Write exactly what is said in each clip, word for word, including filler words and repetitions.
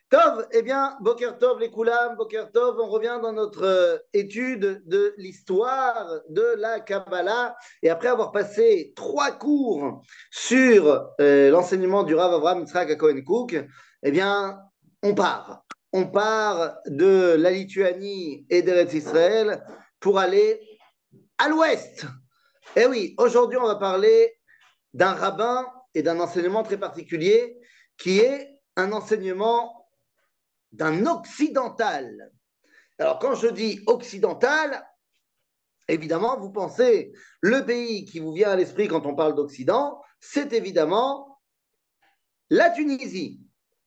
Tov, eh bien, Boker Tov, les Koulam, Boker Tov, on revient dans notre euh, étude de l'histoire de la Kabbalah. Et après avoir passé trois cours sur euh, l'enseignement du Rav Avraham Yitzhak à Cohen Cook, eh bien, on part. On part de la Lituanie et d'Eretz Israël pour aller à l'ouest. Eh oui, aujourd'hui, on va parler d'un rabbin et d'un enseignement très particulier qui est un enseignement d'un occidental. Alors, quand je dis occidental, évidemment, vous pensez, le pays qui vous vient à l'esprit quand on parle d'Occident, c'est évidemment la Tunisie.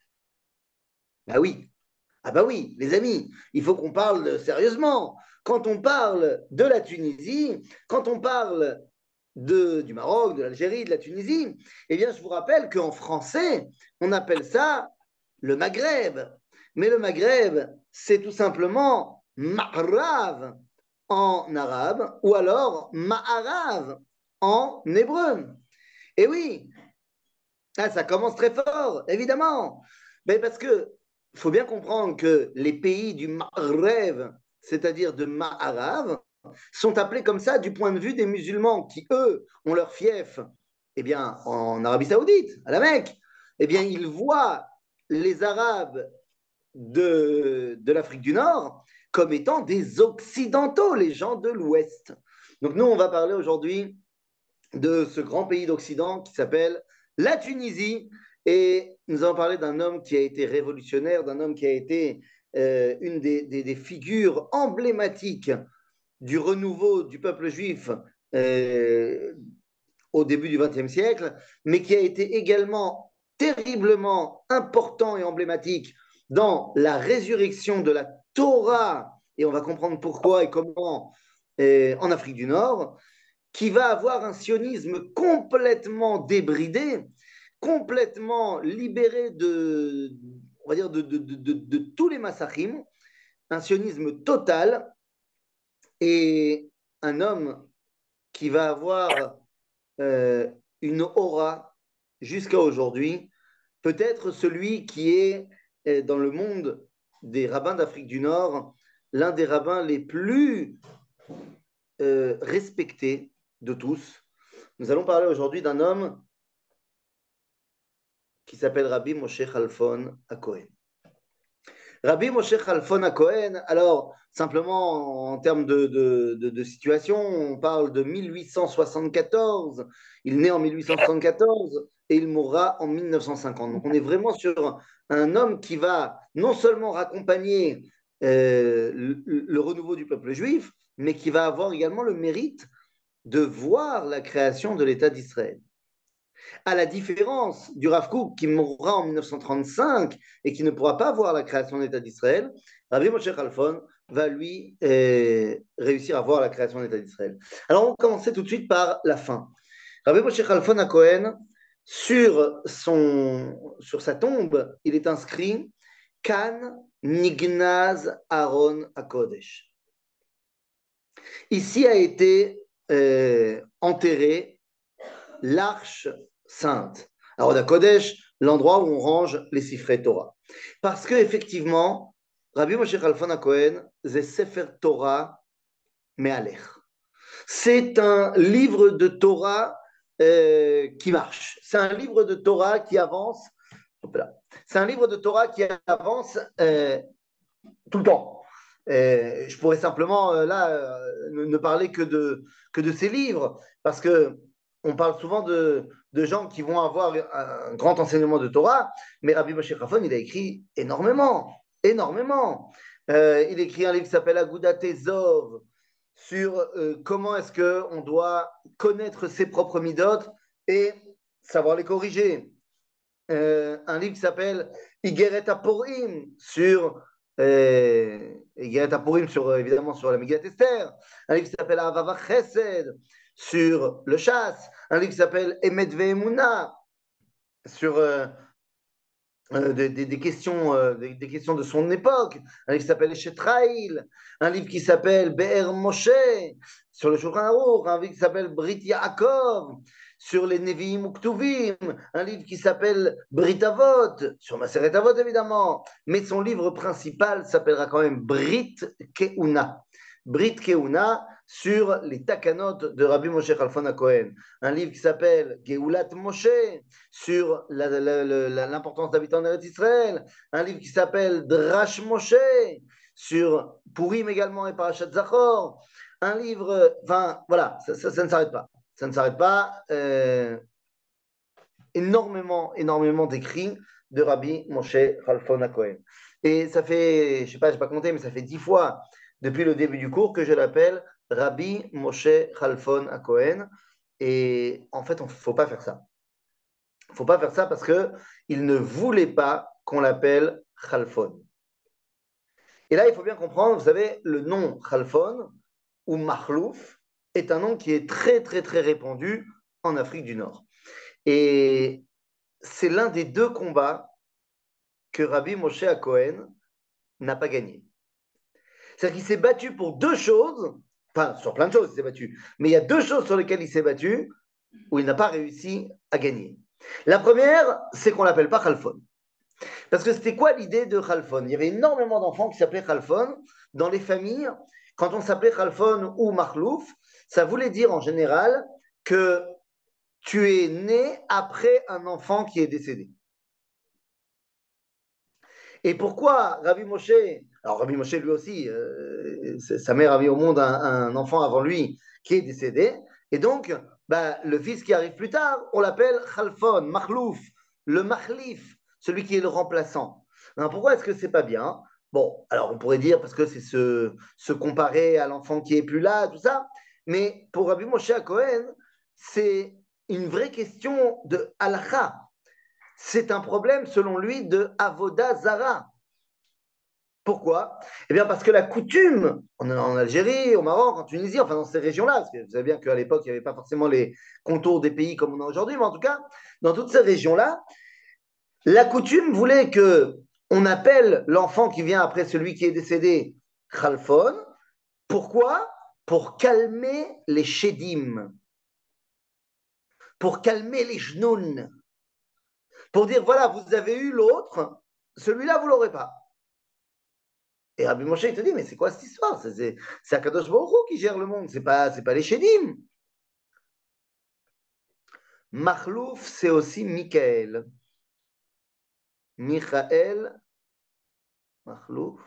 Ben oui, ah ben oui, les amis, il faut qu'on parle sérieusement. Quand on parle de la Tunisie, quand on parle de, du Maroc, de l'Algérie, de la Tunisie, eh bien, je vous rappelle qu'en français, on appelle ça le Maghreb. Mais le Maghreb, c'est tout simplement Ma'rav en arabe ou alors Ma'arav en hébreu. Et oui, ah, ça commence très fort, évidemment. Mais parce que il faut bien comprendre que les pays du Maghreb, c'est-à-dire de Ma'arav, sont appelés comme ça du point de vue des musulmans qui, eux, ont leur fief eh bien, en Arabie Saoudite, à la Mecque. Eh bien, ils voient les Arabes de, de l'Afrique du Nord comme étant des Occidentaux, les gens de l'Ouest. Donc nous, on va parler aujourd'hui de ce grand pays d'Occident qui s'appelle la Tunisie. Et nous allons parler d'un homme qui a été révolutionnaire, d'un homme qui a été euh, une des, des, des, figures emblématiques du renouveau du peuple juif euh, au début du vingtième siècle, mais qui a été également terriblement important et emblématique dans la résurrection de la Torah, et on va comprendre pourquoi et comment euh, en Afrique du Nord, qui va avoir un sionisme complètement débridé, complètement libéré de, on va dire, de, de, de, de, de tous les massachim, un sionisme total, et un homme qui va avoir euh, une aura jusqu'à aujourd'hui, peut-être celui qui est euh, dans le monde des rabbins d'Afrique du Nord, l'un des rabbins les plus euh, respectés de tous. Nous allons parler aujourd'hui d'un homme qui s'appelle Rabbi Moshe Khalfon HaKohen. Rabbi Moshe Khalfon HaKohen, alors simplement en termes de, de, de, de situation, on parle de mille huit cent soixante-quatorze, il naît en mille huit cent soixante-quatorze et il mourra en mille neuf cent cinquante. Donc on est vraiment sur un homme qui va non seulement raccompagner euh, le, le renouveau du peuple juif, mais qui va avoir également le mérite de voir la création de l'État d'Israël. À la différence du Rav Kook qui mourra en mille neuf cent trente-cinq et qui ne pourra pas voir la création de l'État d'Israël, Rabbi Moshe Khalfon va lui euh, réussir à voir la création de l'État d'Israël. Alors on va commencer tout de suite par la fin. Rabbi Moshe Khalfon HaKohen, sur, son, sur sa tombe, il est inscrit Kan Nignaz Aaron HaKodesh. Ici a été euh, enterré l'arche sainte. Alors, Aaron HaKodesh, l'endroit où on range les siffrés Torah. Parce qu'effectivement, Rabbi Moshe Khalfon HaKohen, c'est Sefer Torah Me'alech. C'est un livre de Torah euh, qui marche. C'est un livre de Torah qui avance. C'est un livre de Torah qui avance euh, tout le temps. Euh, je pourrais simplement euh, là euh, ne, ne parler que de, que de ces livres, parce que on parle souvent de, de gens qui vont avoir un grand enseignement de Torah, mais Rabbi Moshe Khalfon, il a écrit énormément, énormément. Euh, il écrit un livre qui s'appelle Agudat Ezov, sur euh, comment est-ce qu'on doit connaître ses propres midotes et savoir les corriger. Euh, un livre qui s'appelle Igeret HaPorim, sur euh, Igeret HaPorim, sur, évidemment sur la Megillat Esther. Un livre qui s'appelle Avava Chesed, sur le chasse. Un livre qui s'appelle Emet Ve'emuna, sur euh, euh, des, des, des, questions, euh, des, des questions de son époque. Un livre qui s'appelle Eshetraïl. Un livre qui s'appelle Be'er Moshe, sur le Shulchan Aruch. Un livre qui s'appelle Brit Yaakov, sur les Nevi'im Uktuvim, un livre qui s'appelle Brit Avot, sur Maseret Avot évidemment, mais son livre principal s'appellera quand même Brit Keuna. Brit Keuna sur les Takanot de Rabbi Moshe Khalfon HaKohen. Un livre qui s'appelle Geulat Moshe sur la, la, la, l'importance d'habiter en Eretz Israël. Un livre qui s'appelle Drash Moshe sur Purim également et Parashat Zachor. Un livre, enfin voilà, ça, ça, ça ne s'arrête pas. Ça ne s'arrête pas. Euh, énormément, énormément d'écrits de Rabbi Moshe Khalfon HaKohen. Et ça fait, je ne sais pas, je n'ai pas compté, mais ça fait dix fois depuis le début du cours que je l'appelle Rabbi Moshe Khalfon HaKohen. Et en fait, il ne faut pas faire ça. Il ne faut pas faire ça parce qu'il ne voulait pas qu'on l'appelle Khalfon. Et là, il faut bien comprendre, vous savez, le nom Khalfon ou Makhlouf est un nom qui est très, très, très répandu en Afrique du Nord. Et c'est l'un des deux combats que Rabbi Moshe HaKohen n'a pas gagné. C'est-à-dire qu'il s'est battu pour deux choses, enfin, sur plein de choses il s'est battu, mais il y a deux choses sur lesquelles il s'est battu où il n'a pas réussi à gagner. La première, c'est qu'on ne l'appelle pas Khalfon. Parce que c'était quoi l'idée de Khalfon? Il y avait énormément d'enfants qui s'appelaient Khalfon. Dans les familles, quand on s'appelait Khalfon ou Makhlouf, ça voulait dire en général que tu es né après un enfant qui est décédé. Et pourquoi Rabbi Moshe, alors Rabbi Moshe lui aussi, euh, sa mère a mis au monde un, un, enfant avant lui qui est décédé, et donc bah, le fils qui arrive plus tard, on l'appelle Khalfon, Makhlouf, le Makhlif, celui qui est le remplaçant. Alors, pourquoi est-ce que c'est pas bien? Bon, alors on pourrait dire parce que c'est se, se comparer à l'enfant qui est plus là, tout ça, mais pour Rabbi Moshe HaKohen, c'est une vraie question de halakha. C'est un problème, selon lui, de avoda zara. Pourquoi? Eh bien, parce que la coutume, en, en Algérie, au Maroc, en Tunisie, enfin dans ces régions-là, parce que vous savez bien qu'à l'époque, il n'y avait pas forcément les contours des pays comme on a aujourd'hui, mais en tout cas, dans toutes ces régions-là, la coutume voulait que on appelle l'enfant qui vient après celui qui est décédé Khalfon. Pourquoi? Pour calmer les Shedim, pour calmer les Jnoun, pour dire voilà, vous avez eu l'autre, celui-là, vous ne l'aurez pas. Et Rabbi Moshe, il te dit, mais c'est quoi cette histoire? C'est, c'est Akadosh Baruch Hu qui gère le monde, c'est pas, c'est pas les Shedim. Makhlouf, c'est aussi Michael. Michael, Makhlouf,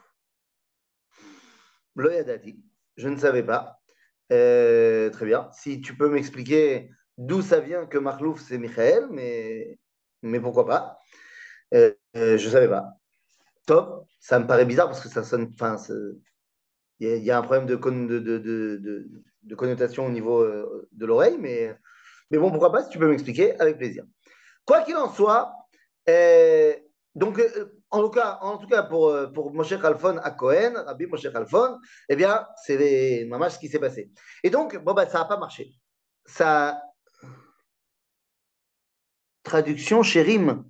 Lo Yadati. Je ne savais pas. Euh, très bien. Si tu peux m'expliquer d'où ça vient que Makhlouf, c'est Michael, mais, mais pourquoi pas? Euh, euh, je ne savais pas. Top, ça me paraît bizarre parce que ça sonne. Enfin, il y, y, a un problème de, con, de, de, de, de, de connotation au niveau euh, de l'oreille, mais, mais bon, pourquoi pas, si tu peux m'expliquer, avec plaisir. Quoi qu'il en soit, euh, donc, euh, en tout cas, en tout cas pour, pour Moshe Khalfon à Cohen, Rabbi Moshe Khalfon, eh bien, c'est vraiment ce qui s'est passé. Et donc, bon, bah, ça n'a pas marché. Ça. Traduction chérim.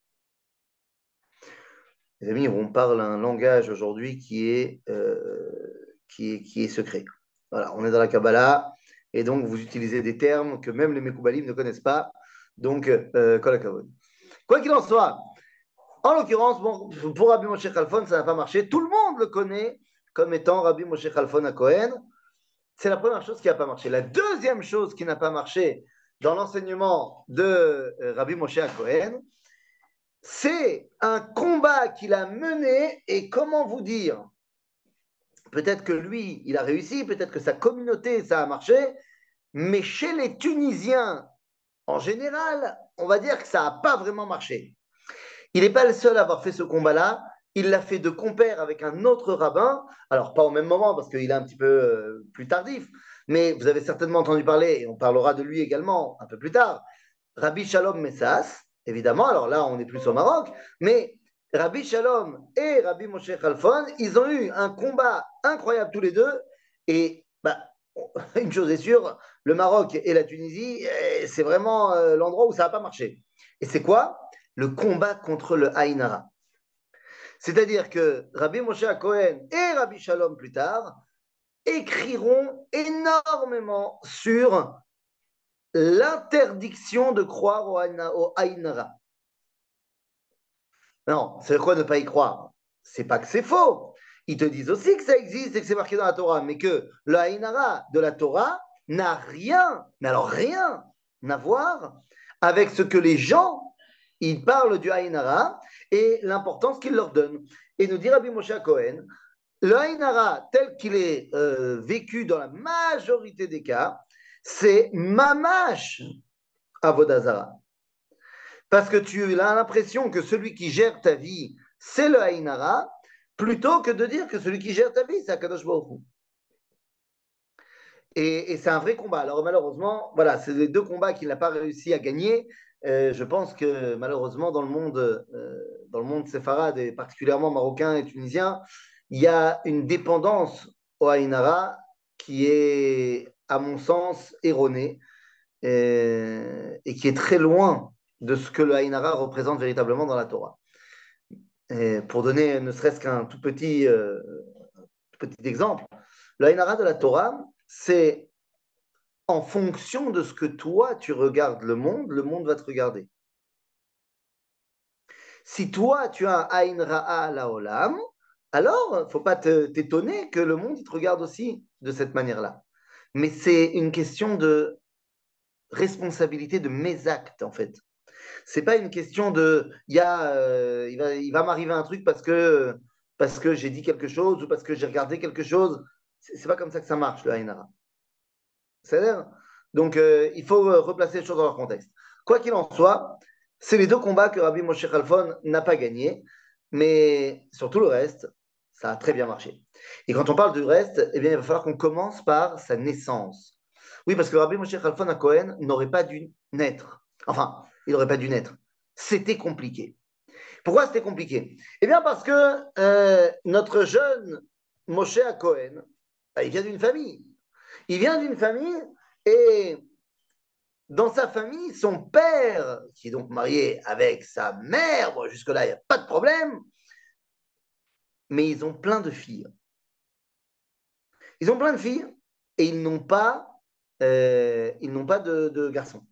Les amis, on parle un langage aujourd'hui qui est, euh, qui est, qui est secret. Voilà, on est dans la Kabbalah, et donc vous utilisez des termes que même les Mekoubalim ne connaissent pas. Donc, euh, kol hakavod. Quoi qu'il en soit, en l'occurrence, bon, pour Rabbi Moshe Khalfon, ça n'a pas marché. Tout le monde le connaît comme étant Rabbi Moshe Khalfon à Cohen. C'est la première chose qui n'a pas marché. La deuxième chose qui n'a pas marché dans l'enseignement de euh, Rabbi Moshe à Cohen, c'est un combat qu'il a mené, et comment vous dire, peut-être que lui, il a réussi, peut-être que sa communauté, ça a marché, mais chez les Tunisiens, en général, on va dire que ça n'a pas vraiment marché. Il n'est pas le seul à avoir fait ce combat-là, il l'a fait de compère avec un autre rabbin, alors pas au même moment parce qu'il est un petit peu euh, plus tardif, mais vous avez certainement entendu parler, et on parlera de lui également un peu plus tard, Rabbi Shalom Messas, évidemment, alors là on est plus au Maroc, mais Rabbi Shalom et Rabbi Moshe Khalfon, ils ont eu un combat incroyable tous les deux, et bah, une chose est sûre, le Maroc et la Tunisie, c'est vraiment euh, l'endroit où ça n'a pas marché. Et c'est quoi? Le combat contre le Haïnara. C'est-à-dire que Rabbi Moshe Cohen et Rabbi Shalom plus tard écriront énormément sur l'interdiction de croire au Aïn- au Aïn Hara. Non, c'est quoi ne pas y croire? C'est pas que c'est faux. Ils te disent aussi que ça existe et que c'est marqué dans la Torah, mais que le Aïn Hara de la Torah n'a rien, mais alors rien à voir avec ce que les gens, ils parlent du Aïn Hara et l'importance qu'ils leur donnent. Et nous dit Rabbi Moshe Cohen, le Aïn Hara tel qu'il est euh, vécu dans la majorité des cas, c'est mamash avodazara. Parce que tu as l'impression que celui qui gère ta vie, c'est le Aïn Hara, plutôt que de dire que celui qui gère ta vie, c'est Akadosh Baruch Hu. Et, et c'est un vrai combat. Alors malheureusement, voilà, c'est les deux combats qu'il n'a pas réussi à gagner. Euh, je pense que malheureusement, dans le monde, euh, dans le monde séfarade, et particulièrement marocain et tunisien, il y a une dépendance au Aïn Hara qui est, à mon sens, erronée et, et qui est très loin de ce que le Aïn Hara représente véritablement dans la Torah. Et pour donner ne serait-ce qu'un tout petit, euh, tout petit exemple, le Aïn Hara de la Torah, c'est en fonction de ce que toi tu regardes le monde, le monde va te regarder. Si toi tu as un Aïn Ra'a la Olam, alors il ne faut pas te- t'étonner que le monde il te regarde aussi de cette manière-là. Mais c'est une question de responsabilité de mes actes en fait. C'est pas une question de il y a, euh, il va, il va m'arriver un truc parce que, parce que j'ai dit quelque chose ou parce que j'ai regardé quelque chose. C'est c'est pas comme ça que ça marche le Aïn Hara. C'est-à-dire, donc, euh, il faut euh, replacer les choses dans leur contexte. Quoi qu'il en soit, c'est les deux combats que Rabbi Moshe Khalfon n'a pas gagnés, mais sur tout le reste, ça a très bien marché. Et quand on parle du reste, eh bien, il va falloir qu'on commence par sa naissance. Oui, parce que Rabbi Moshe Khalfon à Cohen n'aurait pas dû naître. Enfin, il n'aurait pas dû naître. C'était compliqué. Pourquoi c'était compliqué? Eh bien, parce que euh, notre jeune Moshe à Cohen, bah, il vient d'une famille. Il vient d'une famille et dans sa famille, son père, qui est donc marié avec sa mère, bon, jusque-là, il n'y a pas de problème, mais ils ont plein de filles. Ils ont plein de filles et ils n'ont pas, euh, ils n'ont pas de, de garçons.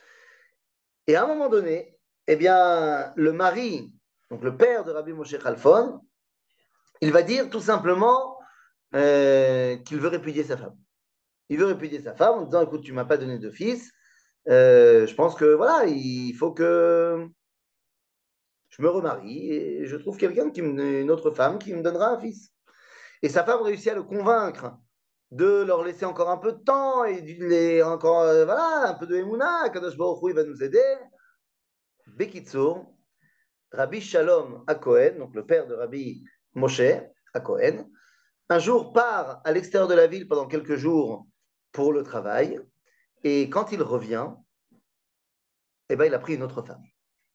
Et à un moment donné, eh bien, le mari, donc le père de Rabbi Moshe Khalfon, il va dire tout simplement euh, qu'il veut répudier sa femme. Il veut répudier sa femme en disant, écoute, tu m'as pas donné de fils, euh, je pense que voilà, il faut que je me remarie et je trouve quelqu'un qui me, une autre femme qui me donnera un fils. Et sa femme réussit à le convaincre de leur laisser encore un peu de temps et de les encore euh, voilà un peu de Emouna, Kadosh Baruch Hu, il va nous aider. Bekitsour, Rabbi Shalom à Cohen, donc le père de Rabbi Moshe à Cohen, un jour part à l'extérieur de la ville pendant quelques jours pour le travail et quand il revient, eh ben, il a pris une autre femme.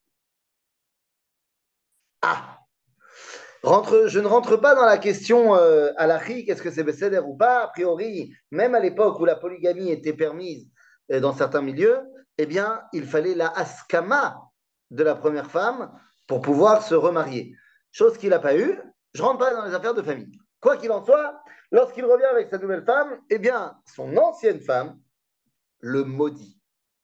Ah, rentre, je ne rentre pas dans la question euh, à la est-ce que c'est Besséder ou pas. A priori, même à l'époque où la polygamie était permise euh, dans certains milieux, eh bien, il fallait la askama de la première femme pour pouvoir se remarier. Chose qu'il n'a pas eue. Je ne rentre pas dans les affaires de famille. Quoi qu'il en soit, lorsqu'il revient avec sa nouvelle femme, eh bien, son ancienne femme le maudit.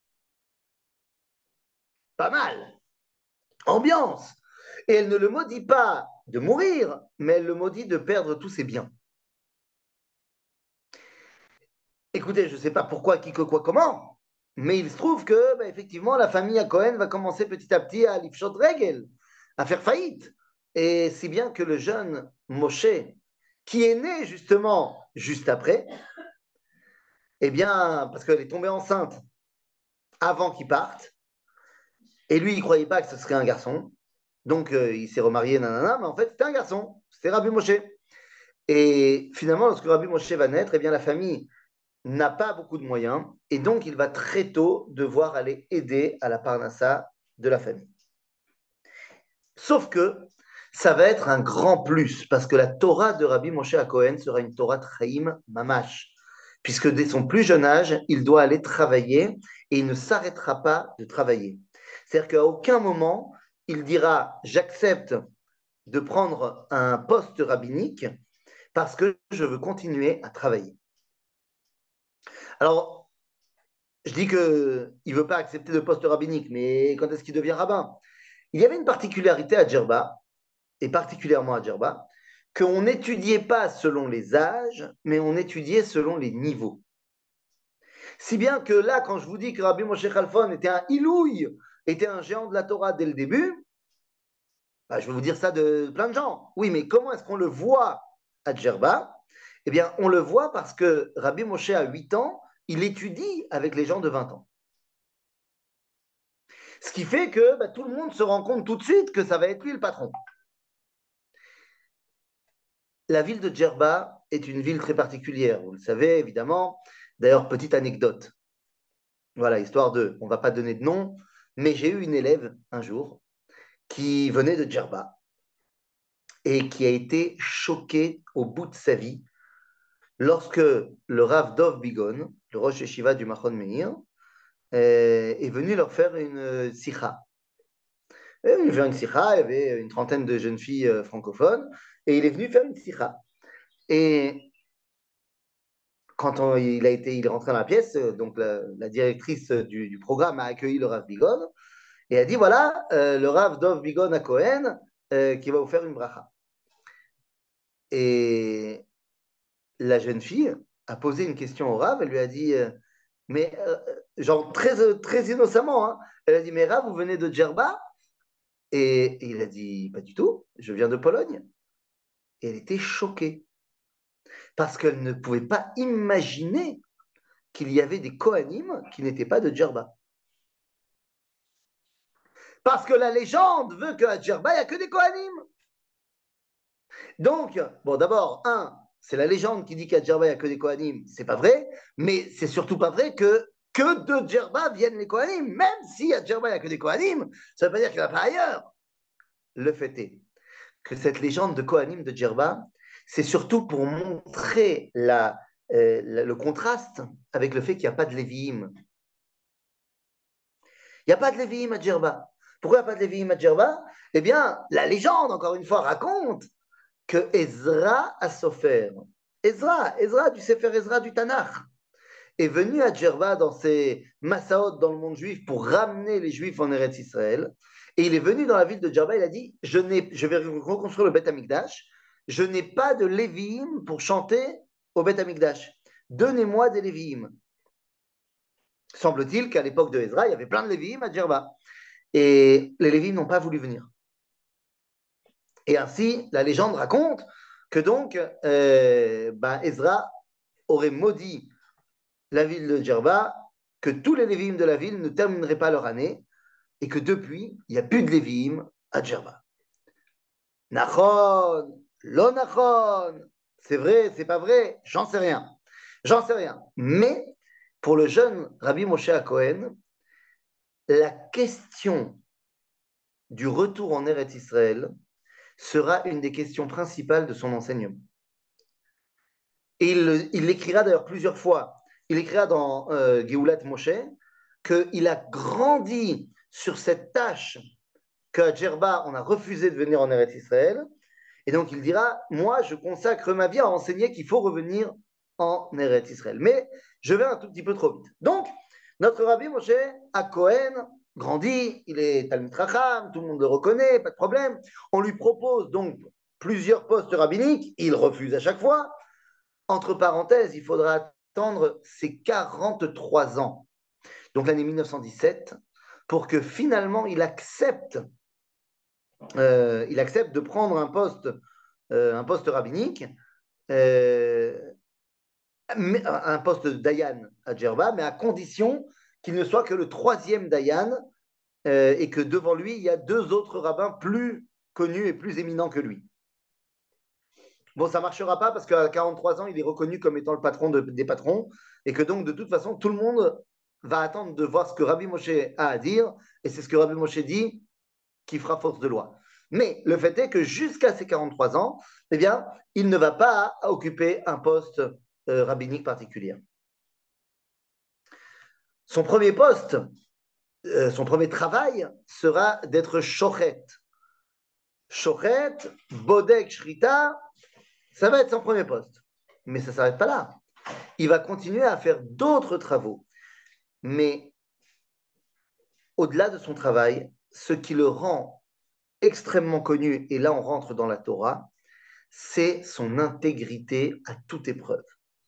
Pas mal. Ambiance. Et elle ne le maudit pas de mourir, mais elle le maudit de perdre tous ses biens. Écoutez, je ne sais pas pourquoi, qui, que, quoi, comment, mais il se trouve que, bah, effectivement, la famille à Cohen va commencer petit à petit à lifshot regel, à faire faillite. Et si bien que le jeune Moshe, qui est né justement juste après, eh bien, parce qu'elle est tombée enceinte avant qu'il parte, et lui, il ne croyait pas que ce serait un garçon, donc euh, il s'est remarié, nanana, mais en fait, c'était un garçon, c'était Rabbi Moshe. Et finalement, lorsque Rabbi Moshe va naître, eh bien, la famille n'a pas beaucoup de moyens et donc il va très tôt devoir aller aider à la parnassa de la famille. Sauf que ça va être un grand plus parce que la Torah de Rabbi Moshe à Cohen sera une Torah Traim Mamash, puisque dès son plus jeune âge, il doit aller travailler et il ne s'arrêtera pas de travailler. C'est-à-dire qu'à aucun moment, il dira j'accepte de prendre un poste rabbinique parce que je veux continuer à travailler. Alors, je dis qu'il ne veut pas accepter de poste rabbinique, mais quand est-ce qu'il devient rabbin? Il y avait une particularité à Djerba, et particulièrement à Djerba, qu'on n'étudiait pas selon les âges, mais on étudiait selon les niveaux. Si bien que là, quand je vous dis que Rabbi Moshe Khalfon était un Ilouï, était un géant de la Torah dès le début, bah, je vais vous dire ça de plein de gens. Oui, mais comment est-ce qu'on le voit à Djerba? Eh bien, on le voit parce que Rabbi Moshe, à huit ans, il étudie avec les gens de vingt ans. Ce qui fait que bah, tout le monde se rend compte tout de suite que ça va être lui le patron. La ville de Djerba est une ville très particulière, vous le savez évidemment. D'ailleurs, petite anecdote. Voilà, histoire de, on ne va pas donner de nom, mais j'ai eu une élève un jour qui venait de Djerba et qui a été choquée au bout de sa vie lorsque le Rav Dov Bigon, le Rosh Yeshiva du Machon Meir, euh, est venu leur faire une sikha. Il est venu faire une sikha, il y avait une trentaine de jeunes filles euh, francophones, et il est venu faire une sikha. Et quand on- il, a été, il est rentré dans la pièce, euh, donc la, la directrice du, du programme a accueilli le Rav Bigon, et a dit, voilà, euh, le Rav Dov Bigon à Cohen, euh, qui va vous faire une bracha. Et la jeune fille a posé une question au Rav, elle lui a dit, euh, mais euh, genre très, euh, très innocemment, hein, elle a dit, mais Rav, vous venez de Djerba? Et, et il a dit, pas du tout, je viens de Pologne. Et elle était choquée, parce qu'elle ne pouvait pas imaginer qu'il y avait des Kohanim qui n'étaient pas de Djerba. Parce que la légende veut qu'à Djerba, il n'y a que des Kohanim. Donc, bon, d'abord, un, c'est la légende qui dit qu'à Djerba, il n'y a que des Kohanim. C'est pas vrai, mais c'est surtout pas vrai que que de Djerba viennent les Kohanim. Même si à Djerba, il n'y a que des Kohanim, ça ne veut pas dire qu'il n'y en a pas ailleurs. Le fait est que cette légende de Kohanim de Djerba, c'est surtout pour montrer la, euh, la- le contraste avec le fait qu'il n'y a pas de Lévi'im. Il n'y a pas de Lévi'im à Djerba. Pourquoi il n'y a pas de Lévi'im à Djerba? Eh bien, la légende, encore une fois, raconte que Ezra a Sofer, Ezra, Ezra du Sefer Ezra du Tanakh, est venu à Djerba dans ses massaot dans le monde juif pour ramener les juifs en Eretz Israël. Et il est venu dans la ville de Djerba, il a dit, je, n'ai, je vais reconstruire le Beth Amikdash, je n'ai pas de Lévi'im pour chanter au Beth Amikdash. Donnez-moi des Lévi'im. Semble-t-il qu'à l'époque de Ezra, il y avait plein de Lévi'im à Djerba. Et les Lévi'im n'ont pas voulu venir. Et ainsi, la légende raconte que donc euh, ben Ezra aurait maudit la ville de Djerba, que tous les Lévi'im de la ville ne termineraient pas leur année, et que depuis, il n'y a plus de Lévi'im à Djerba. Nachon, lo nachon, c'est vrai, c'est pas vrai, j'en sais rien. J'en sais rien. Mais pour le jeune Rabbi Moshe Cohen, la question du retour en Eretz Israël sera une des questions principales de son enseignement. Et il, il l'écrira d'ailleurs plusieurs fois. Il écrira dans euh, Geulat Moshe qu'il a grandi sur cette tâche qu'à Djerba, on a refusé de venir en Eretz Israël. Et donc il dira, moi, je consacre ma vie à enseigner qu'il faut revenir en Eretz Israël. Mais je vais un tout petit peu trop vite. Donc, notre Rabbi Moshe à Cohen grandit, il est Talmid Chacham, tout le monde le reconnaît, pas de problème. On lui propose donc plusieurs postes rabbiniques, il refuse à chaque fois. Entre parenthèses, il faudra attendre ses quarante-trois ans, donc l'année mille neuf cent dix-sept, pour que finalement il accepte, euh, il accepte de prendre un poste, euh, un poste rabbinique, euh, un poste de Dayan à Djerba, mais à condition qu'il ne soit que le troisième Dayan euh, et que devant lui, il y a deux autres rabbins plus connus et plus éminents que lui. Bon, ça ne marchera pas parce qu'à quarante-trois ans, il est reconnu comme étant le patron de, des patrons et que donc, de toute façon, tout le monde va attendre de voir ce que Rabbi Moshe a à dire et c'est ce que Rabbi Moshe dit qui fera force de loi. Mais le fait est que jusqu'à ses quarante-trois ans, eh bien, il ne va pas occuper un poste euh, rabbinique particulier. Son premier poste, euh, son premier travail sera d'être shochet. Shochet, bodek, shrita, ça va être son premier poste. Mais ça ne s'arrête pas là. Il va continuer à faire d'autres travaux. Mais au-delà de son travail, ce qui le rend extrêmement connu, et là on rentre dans la Torah, c'est son intégrité à toute épreuve.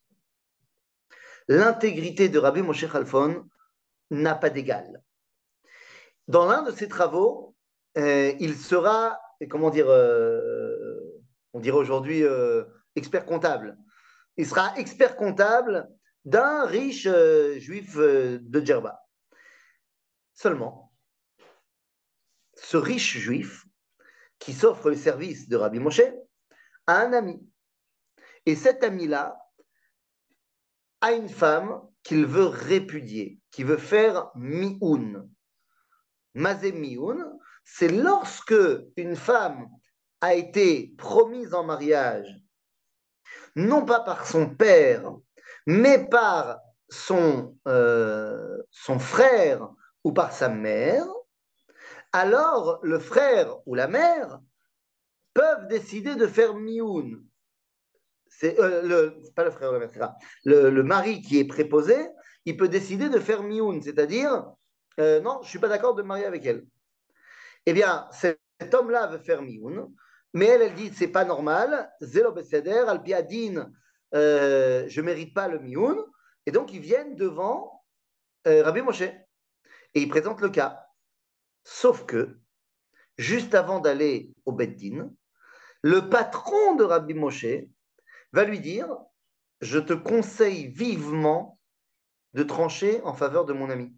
L'intégrité de Rabbi Moshe Khalfon n'a pas d'égal. Dans l'un de ses travaux, euh, il sera, comment dire, euh, on dirait aujourd'hui euh, expert comptable. Il sera expert comptable d'un riche euh, juif euh, de Djerba. Seulement, ce riche juif qui s'offre le service de Rabbi Moshe a un ami. Et cet ami-là a une femme qu'il veut répudier, qui veut faire mioun. Mazé mioun, c'est lorsque une femme a été promise en mariage, non pas par son père, mais par son, euh, son frère ou par sa mère, alors le frère ou la mère peuvent décider de faire mioun. C'est euh, le, pas le frère ou la mère, c'est ça. Le, le mari qui est préposé, il peut décider de faire mioun, c'est-à-dire, euh, non, je ne suis pas d'accord de me marier avec elle. Eh bien, cet homme-là veut faire mioun, mais elle, elle dit, c'est pas normal, zélo beseder, alpiadine, euh, je ne mérite pas le mioun, et donc ils viennent devant euh, Rabbi Moshe, et ils présentent le cas. Sauf que, juste avant d'aller au Beddin, le patron de Rabbi Moshe va lui dire, je te conseille vivement de trancher en faveur de mon ami.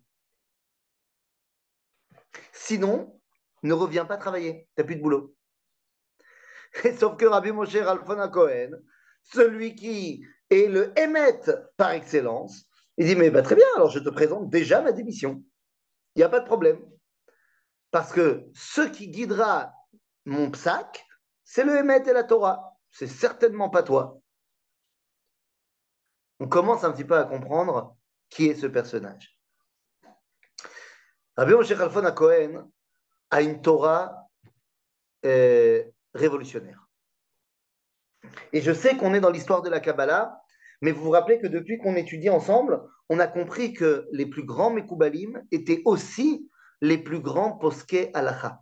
Sinon, ne reviens pas travailler, tu n'as plus de boulot. Sauf que Rabbi Moshe Ralphon Cohen, celui qui est le Hémet par excellence, il dit, mais bah, très bien, alors je te présente déjà ma démission. Il n'y a pas de problème. Parce que ce qui guidera mon psaque, c'est le Hémet et la Torah. C'est certainement pas toi. On commence un petit peu à comprendre qui est ce personnage. Rabbi Moshe Ralphon Cohen a une Torah euh, révolutionnaire. Et je sais qu'on est dans l'histoire de la Kabbalah, mais vous vous rappelez que depuis qu'on étudie ensemble, on a compris que les plus grands Mekoubalim étaient aussi les plus grands Poskei Halacha.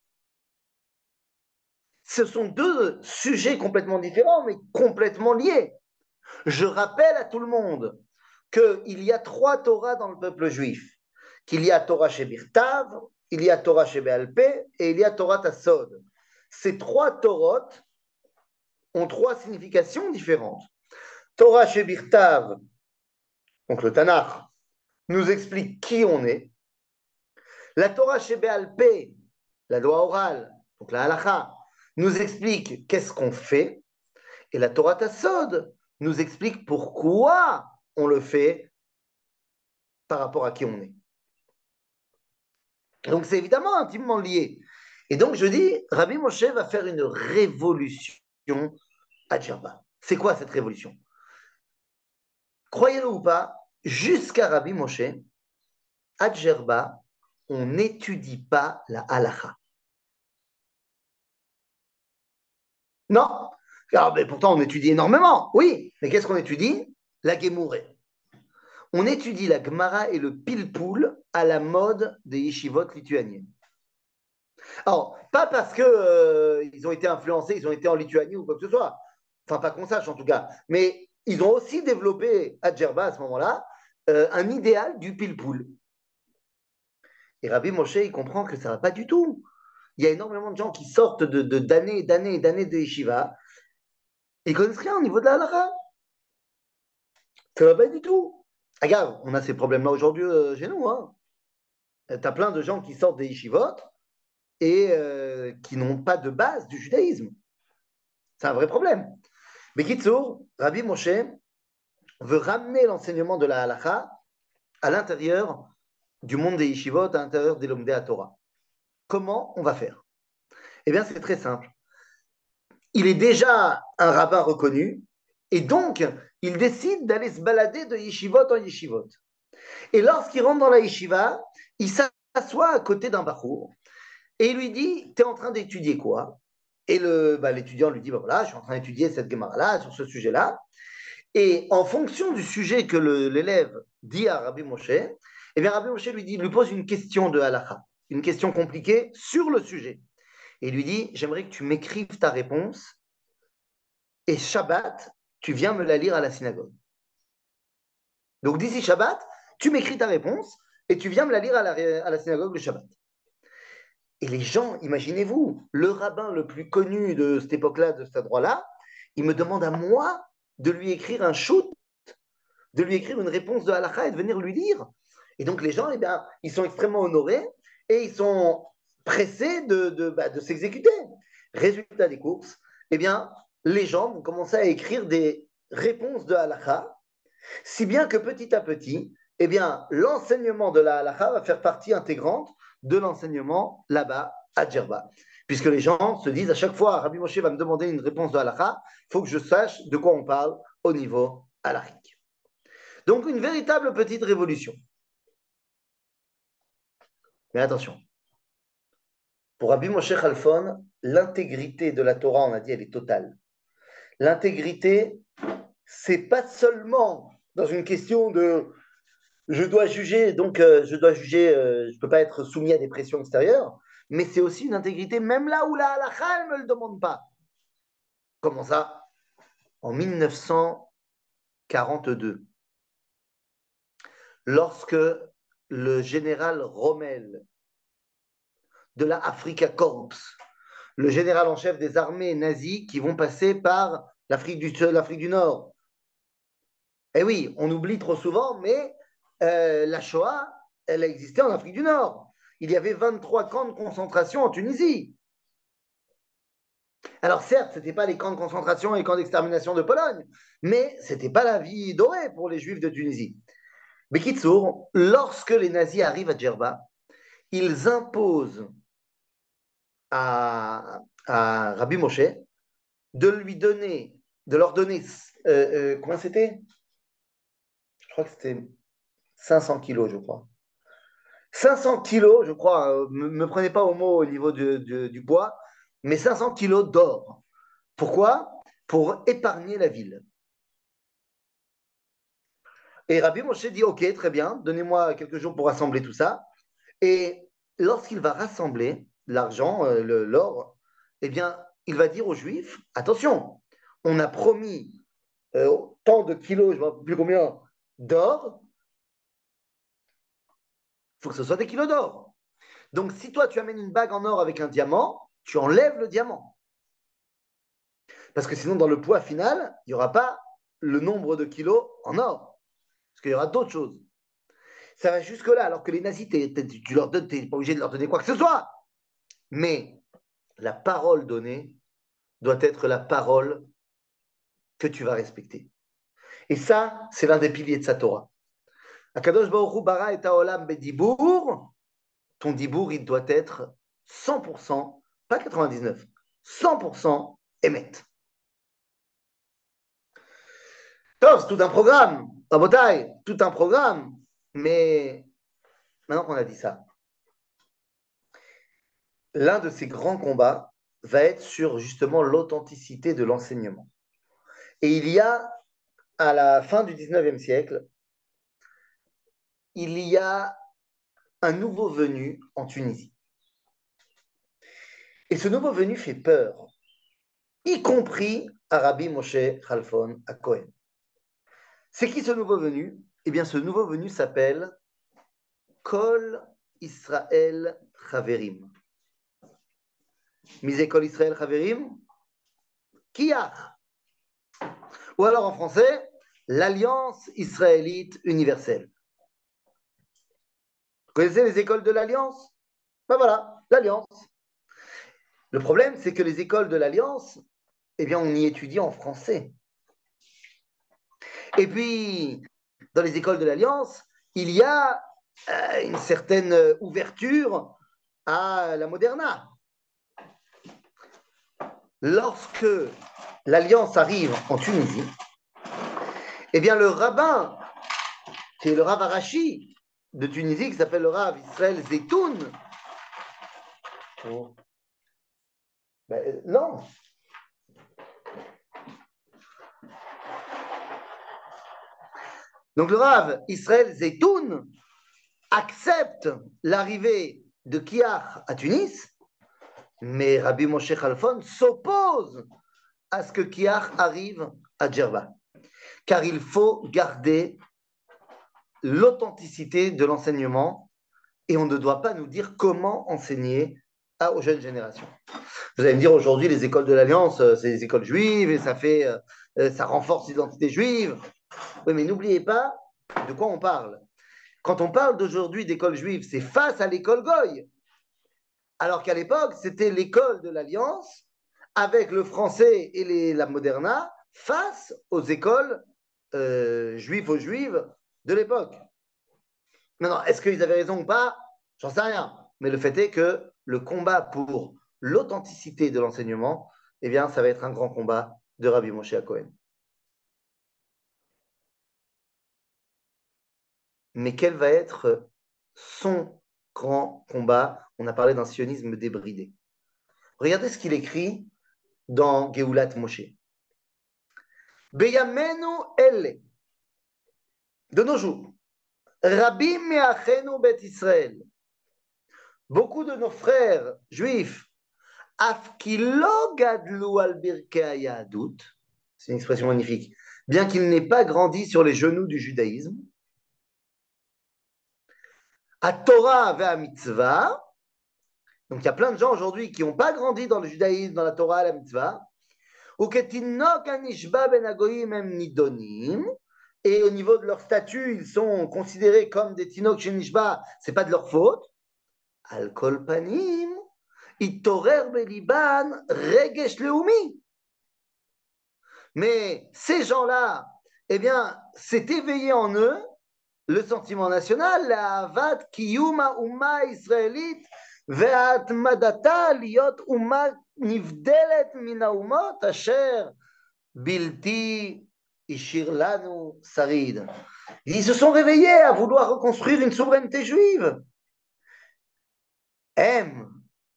Ce sont deux sujets complètement différents, mais complètement liés. Je rappelle à tout le monde qu'il y a trois Torahs dans le peuple juif. Qu'il y a Torah chez Birtav, il y a Torah chez Béalpé et il y a Torah Tassod. Ces trois Torahs ont trois significations différentes. Torah chez Birtav, donc le Tanakh, nous explique qui on est. La Torah chez Béalpé, la loi orale, donc la halacha, nous explique qu'est-ce qu'on fait. Et la Torah Tassod nous explique pourquoi on le fait par rapport à qui on est. Donc c'est évidemment intimement lié. Et donc je dis, Rabbi Moshe va faire une révolution à Djerba. C'est quoi cette révolution? Croyez-le ou pas, jusqu'à Rabbi Moshe, à Djerba, on n'étudie pas la halacha. Non. Alors, mais pourtant, on étudie énormément. Oui, mais qu'est-ce qu'on étudie? La Gémourée. On étudie la Gemara et le Pilpoul à la mode des yeshivot lituaniennes. Alors, pas parce qu'ils euh, ont été influencés, ils ont été en Lituanie ou quoi que ce soit. Enfin, pas qu'on sache en tout cas. Mais ils ont aussi développé à Djerba à ce moment-là euh, un idéal du Pilpoul. Et Rabbi Moshe, il comprend que ça ne va pas du tout. Il y a énormément de gens qui sortent de, de, d'années et d'années et d'années de yeshiva. Ils ne connaissent rien au niveau de la halakha. Ça ne va pas du tout. Regarde, on a ces problèmes-là aujourd'hui euh, chez nous. Hein. Tu as plein de gens qui sortent des yeshivot et euh, qui n'ont pas de base du judaïsme. C'est un vrai problème. Mais Kitsour, Rabbi Moshe veut ramener l'enseignement de la halakha à l'intérieur du monde des yeshivot, à l'intérieur des Lomdei Torah. Comment on va faire? Eh bien, c'est très simple. Il est déjà un rabbin reconnu, et donc, il décide d'aller se balader de yeshivot en yeshivot. Et lorsqu'il rentre dans la yeshiva, il s'assoit à côté d'un bachour, et il lui dit, tu es en train d'étudier quoi? Et le, bah, l'étudiant lui dit, bah, voilà, je suis en train d'étudier cette Gemara-là, sur ce sujet-là. Et en fonction du sujet que le, l'élève dit à Rabbi Moshe, Eh bien, Rabbi Moshe lui, dit, lui pose une question de halakha, une question compliquée sur le sujet. Et il lui dit, j'aimerais que tu m'écrives ta réponse et Shabbat, tu viens me la lire à la synagogue. Donc d'ici Shabbat, tu m'écris ta réponse et tu viens me la lire à la, à la synagogue le Shabbat. Et les gens, imaginez-vous, le rabbin le plus connu de cette époque-là, de cet endroit-là, il me demande à moi de lui écrire un shoot, de lui écrire une réponse de halakha et de venir lui lire. Et donc les gens, eh bien, ils sont extrêmement honorés et ils sont pressés de, de, bah, de s'exécuter. Résultat des courses, eh bien, les gens vont commencer à écrire des réponses de halakha, si bien que petit à petit, eh bien, l'enseignement de la halakha va faire partie intégrante de l'enseignement là-bas à Djerba. Puisque les gens se disent à chaque fois, Rabbi Moshe va me demander une réponse de halakha, il faut que je sache de quoi on parle au niveau halakhique. Donc, une véritable petite révolution. Mais attention, pour Rabbi Moshe Khalfon, l'intégrité de la Torah, on a dit, elle est totale. L'intégrité, c'est pas seulement dans une question de je dois juger, donc euh, je dois juger, euh, je ne peux pas être soumis à des pressions extérieures, mais c'est aussi une intégrité, même là où la halakha, elle ne me le demande pas. Comment ça? En mille neuf cent quarante-deux, lorsque le général Rommel de la Afrika Korps, le général en chef des armées nazies qui vont passer par l'Afrique du, l'Afrique du Nord. Eh oui, on oublie trop souvent, mais euh, la Shoah, elle a existé en Afrique du Nord. Il y avait vingt-trois camps de concentration en Tunisie. Alors certes, ce n'était pas les camps de concentration et les camps d'extermination de Pologne, mais ce n'était pas la vie dorée pour les Juifs de Tunisie. Mais Kitsour, lorsque les nazis arrivent à Djerba, ils imposent à, à Rabbi Moshe de lui donner, de leur donner, euh, euh, comment c'était? Je crois que c'était cinq cents kilos, je crois. cinq cents kilos, je crois, ne euh, me, me prenez pas au mot au niveau de, de, du poids, mais cinq cents kilos d'or. Pourquoi? Pour épargner la ville. Et Rabbi Moshe dit, OK, très bien, donnez-moi quelques jours pour rassembler tout ça. Et lorsqu'il va rassembler l'argent, euh, le- l'or, eh bien, il va dire aux Juifs, attention, on a promis euh, tant de kilos, je ne sais plus combien, d'or, il faut que ce soit des kilos d'or. Donc, si toi, tu amènes une bague en or avec un diamant, tu enlèves le diamant. Parce que sinon, dans le poids final, il n'y aura pas le nombre de kilos en or. Parce qu'il y aura d'autres choses. Ça va jusque-là, alors que les nazis, t'es, t'es, tu leur donnes, tu n'es pas obligé de leur donner quoi que ce soit. Mais la parole donnée doit être la parole que tu vas respecter. Et ça, c'est l'un des piliers de sa Torah. Akadosh Baruch Hu bara et haolam bedibour. Ton dibour, il doit être cent pour cent, pas quatre-vingt-dix-neuf, cent pour cent émet. C'est tout un programme. Rabotai, tout un programme. Mais maintenant qu'on a dit ça, l'un de ces grands combats va être sur justement l'authenticité de l'enseignement. Et il y a, à la fin du dix-neuvième siècle, il y a un nouveau venu en Tunisie. Et ce nouveau venu fait peur, y compris à Rabbi Moshe Khalfon à Cohen. C'est qui ce nouveau venu? Eh bien, ce nouveau venu s'appelle Kol Israël Chaverim. Misé Kol Israël Chaverim? Kiach. Ou alors en français, l'Alliance israélite universelle. Vous connaissez les écoles de l'Alliance? Ben voilà, l'Alliance. Le problème, c'est que les écoles de l'Alliance, eh bien, on y étudie en français. Et puis, dans les écoles de l'Alliance, il y a euh, une certaine ouverture à la moderna. Lorsque l'Alliance arrive en Tunisie, eh bien, le rabbin, qui est le Rav Arashi de Tunisie, qui s'appelle le Rav Israël Zetoun, oh. ben, non. Donc, le Rav Israël Zetoun, accepte l'arrivée de Kiach à Tunis, mais Rabbi Moshe Khalfon s'oppose à ce que Kiach arrive à Djerba, car il faut garder l'authenticité de l'enseignement et on ne doit pas nous dire comment enseigner à, aux jeunes générations. Vous allez me dire aujourd'hui les écoles de l'Alliance, c'est des écoles juives et ça fait, euh, ça renforce l'identité juive. Oui, mais n'oubliez pas de quoi on parle. Quand on parle d'aujourd'hui d'école juive, c'est face à l'école Goy. Alors qu'à l'époque, c'était l'école de l'Alliance avec le français et les, la Moderna face aux écoles euh, juives aux juives de l'époque. Maintenant, est-ce qu'ils avaient raison ou pas? J'en sais rien. Mais le fait est que le combat pour l'authenticité de l'enseignement, eh bien, ça va être un grand combat de Rabbi Moshe Cohen. Mais quel va être son grand combat? On a parlé d'un sionisme débridé. Regardez ce qu'il écrit dans Geulat Moshe. Beyamenu elle, de nos jours, Rabbi me'achenu bet Israël, beaucoup de nos frères juifs, afkilo gadlu al birkei hayadut, c'est une expression magnifique, bien qu'ils n'aient pas grandi sur les genoux du judaïsme, à Torah ve à mitzvah, donc il y a plein de gens aujourd'hui qui n'ont pas grandi dans le judaïsme, dans la Torah et la mitzvah, ou ketinok anishba ben agoyim em nidonim, et au niveau de leur statut, ils sont considérés comme des tinok shenishba, c'est pas de leur faute. Al kol panim, itorer beliban regesh leumi. Mais ces gens-là, eh bien, s'est éveillé en eux le sentiment national, la avat kiyuma umma israélite, ve'atmadata liot umma nivdelet min haumot asher bilti ishir lanu sarid. Ils se sont réveillés à vouloir reconstruire une souveraineté juive. Em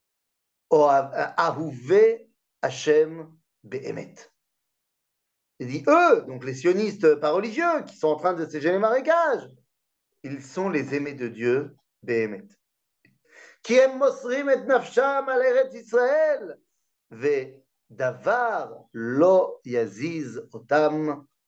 ahuve Hashem be'emet. Il dit eux, donc les sionistes pas religieux, qui sont en train de sécher les marécages, ils sont les aimés de Dieu, be'emet. Qui הם מוסרים את נפשם על ארץ ישראל, ודבר לא יזיז אותם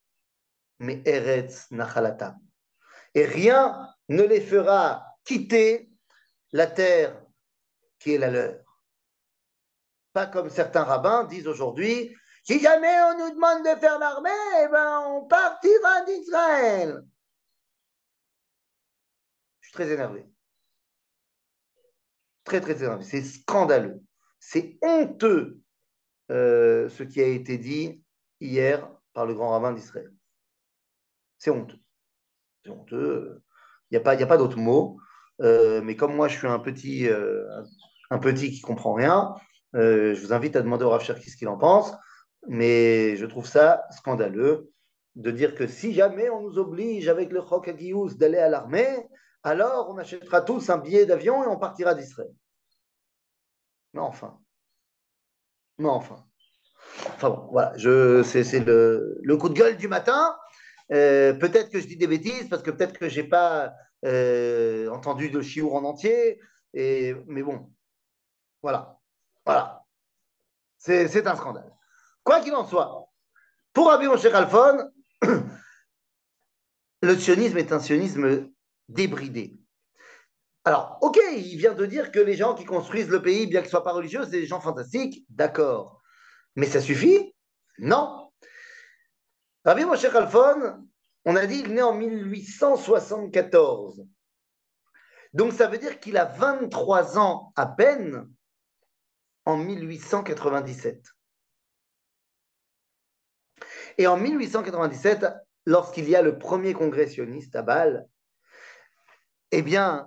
מארץ נחלתם. Et rien ne les fera quitter la terre qui est la leur. Pas comme certains rabbins disent aujourd'hui, si jamais on nous demande de faire l'armée, eh ben on partira d'Israël. Je suis très énervé. Très, très énervé. C'est scandaleux. C'est honteux euh, ce qui a été dit hier par le grand rabbin d'Israël. C'est honteux. C'est honteux. Il n'y a pas, il y a pas d'autre mot. Euh, mais comme moi, je suis un petit, euh, un petit qui ne comprend rien, euh, je vous invite à demander au Rav Cherki ce qu'il en pense. Mais je trouve ça scandaleux de dire que si jamais on nous oblige avec le Chok Hagiyus d'aller à l'armée, alors on achètera tous un billet d'avion et on partira d'Israël. Mais enfin. Mais enfin. Enfin bon, voilà, je, c'est, c'est le, le coup de gueule du matin. Euh, peut-être que je dis des bêtises parce que peut-être que je n'ai pas euh, entendu le chiour en entier. Et, mais bon, voilà. Voilà. C'est, c'est un scandale. Quoi qu'il en soit, pour Rabbi Moshe Khalfon, le sionisme est un sionisme débridé. Alors, ok, il vient de dire que les gens qui construisent le pays, bien qu'ils ne soient pas religieux, c'est des gens fantastiques, d'accord. Mais ça suffit? Non. Rabbi Moshe Khalfon, on a dit, il est né en mille huit cent soixante-quatorze. Donc, ça veut dire qu'il a vingt-trois ans à peine en mille huit cent quatre-vingt-dix-sept. Et en mille huit cent quatre-vingt-dix-sept, lorsqu'il y a le premier congrès sioniste à Bâle, eh bien,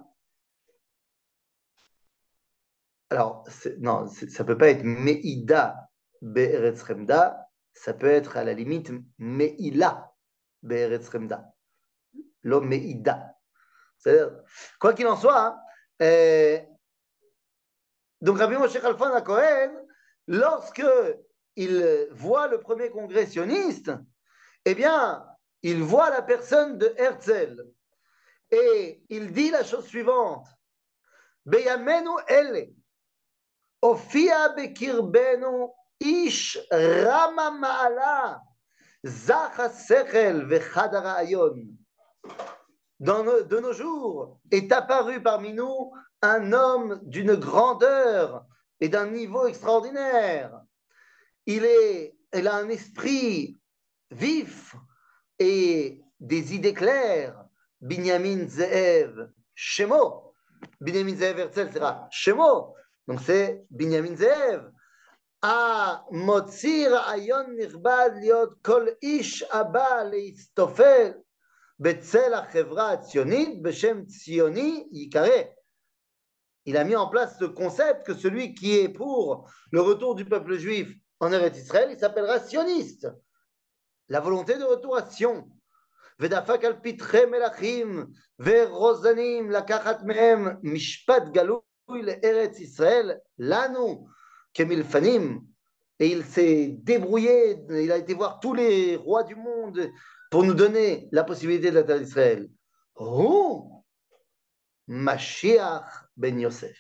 alors, c'est, non, c'est, ça ne peut pas être Meïda Be'eretz Remda, ça peut être à la limite Meïla Be'eretz Remda. Lo Meïda. C'est-à-dire, quoi qu'il en soit, hein, euh, donc Rabbi Moshe Khalfon à Cohen, lorsque il voit le premier congrès sioniste, eh bien, il voit la personne de Herzl. Et il dit la chose suivante. Beyamenu ele, ofia bekirbenu ish rama ma'ala, zacha sechel vechadara ayon. Dans nos, de nos jours, est apparu parmi nous un homme d'une grandeur et d'un niveau extraordinaire. Il, est, il a un esprit vif et des idées claires. Binyamin Zeev Shemo. Binyamin Zeev Herzl sera Shemo. Donc c'est Binyamin Zeev. A Motzir Ayon Nirbad Liot Kol Ish Abba Leistofel. Betzel HaChevra HaTzionit Beshem Tzioni Yikare. Il a mis en place ce concept que celui qui est pour le retour du peuple juif en Eretz Israël, il s'appellera sioniste. La volonté de retour à Sion. ודפק על פתחי מלכים ורוזנים לקחת מהם משפט גלוי לארץ ישראל, לנו כמלפנים. Et il s'est débrouillé, il a été voir tous les rois du monde pour nous donner la possibilité de la terre d'Israël. Oh, Mashiach ben Yosef.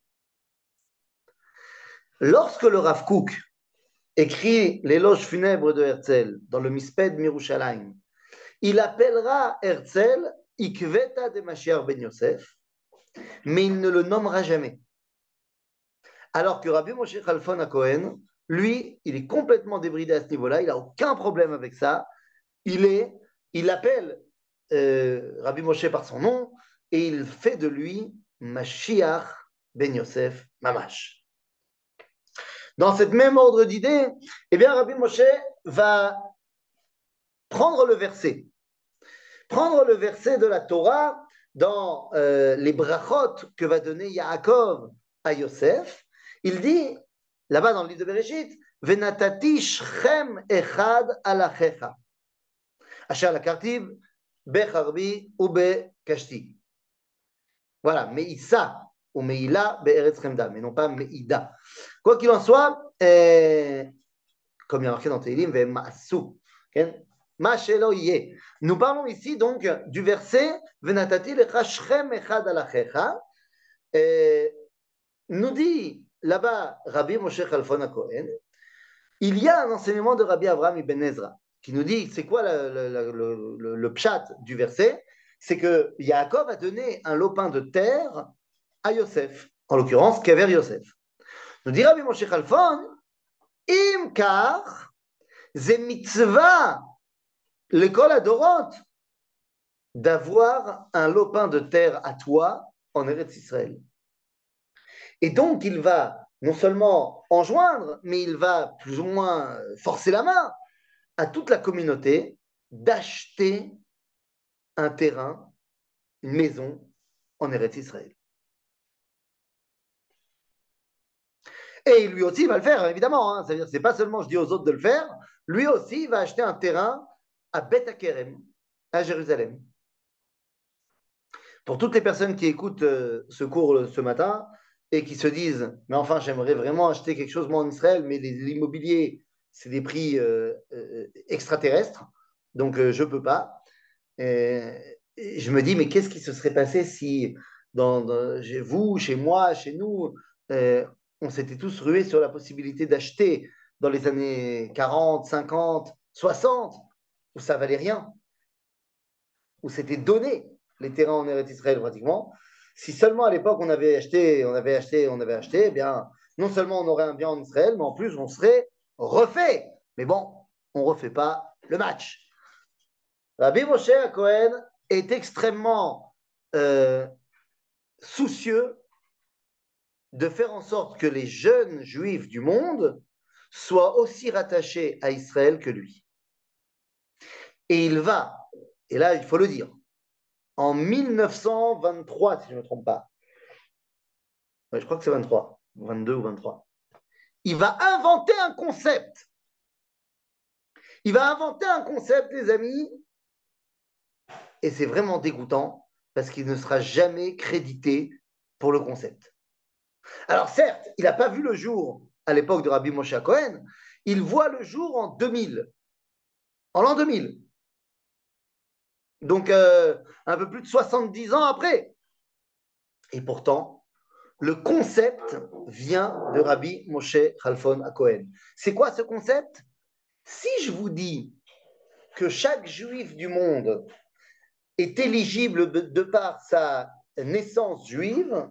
Lorsque le Rav Kook écrit l'éloge funèbre de Herzl dans le Misped Mirushalayim, il appellera Herzl Ikveta de Mashiach ben Yosef, mais il ne le nommera jamais. Alors que Rabbi Moshe Khalfon HaKohen, lui, il est complètement débridé à ce niveau-là, il n'a aucun problème avec ça. Il est, il appelle euh, Rabbi Moshe par son nom et il fait de lui Mashiach ben Yosef Mamash. Dans cette même ordre d'idée, eh bien, Rabbi Moshe va prendre le verset. Prendre le verset de la Torah dans euh, les brachot que va donner Yaakov à Yosef. Il dit, là-bas dans le livre de Bereshit, Venatati shchem echad alachecha. Asher lakartiv becharbi ou bekashti. Voilà, Meïssa ou Meïla be'eretz chemda, mais non pas Meïda. Quoi qu'il en soit, euh, comme il y a marqué dans Tehillim, Ve'ma'asu. Nous parlons ici donc du verset Venatati lecha shchem echad alachecha. Nous dit là-bas Rabbi Moshe Khalfon HaKohen, il y a un enseignement de Rabbi Avraham ibn Ezra qui nous dit c'est quoi le, le, le, le, le pshat du verset, c'est que Yaakov a donné un lopin de terre à Yosef, en l'occurrence Kever Yosef. Nous dit Rabbi Moshe Khalfon, im kar ze mitzvah l'école adorante d'avoir un lopin de terre à toi en Eretz Israël. Et donc, il va non seulement enjoindre, mais il va plus ou moins forcer la main à toute la communauté d'acheter un terrain, une maison en Eretz Israël. Et lui aussi, il va le faire, évidemment. Hein. C'est-à-dire, c'est pas seulement je dis aux autres de le faire, lui aussi, il va acheter un terrain à Beth Hakerem, à Jérusalem. Pour toutes les personnes qui écoutent euh, ce cours ce matin et qui se disent, mais enfin, j'aimerais vraiment acheter quelque chose moi en Israël, mais l'immobilier, c'est des prix euh, euh, extraterrestres, donc euh, je ne peux pas. Et, et je me dis, mais qu'est-ce qui se serait passé si, dans, dans, chez vous, chez moi, chez nous, euh, on s'était tous rués sur la possibilité d'acheter dans les années quarante, cinquante, soixante, où ça valait rien, où c'était donné les terrains en Eretz Israël pratiquement. Si seulement à l'époque on avait acheté, on avait acheté, on avait acheté, eh bien, non seulement on aurait un bien en Israël, mais en plus on serait refait. Mais bon, on ne refait pas le match. Rabbi Moshe HaKohen est extrêmement euh, soucieux de faire en sorte que les jeunes juifs du monde soient aussi rattachés à Israël que lui. Et il va, et là il faut le dire, en mille neuf cent vingt-trois, si je ne me trompe pas, ouais, je crois que c'est vingt-trois, vingt-deux ou vingt-trois, il va inventer un concept. Il va inventer un concept, les amis, et c'est vraiment dégoûtant parce qu'il ne sera jamais crédité pour le concept. Alors certes, il n'a pas vu le jour à l'époque de Rabbi Moshe HaKohen, il voit le jour en deux mille, en l'an deux mille. Donc, euh, un peu plus de soixante-dix ans après. Et pourtant, le concept vient de Rabbi Moshe Khalfon Cohen. C'est quoi ce concept? Si je vous dis que chaque juif du monde est éligible de par sa naissance juive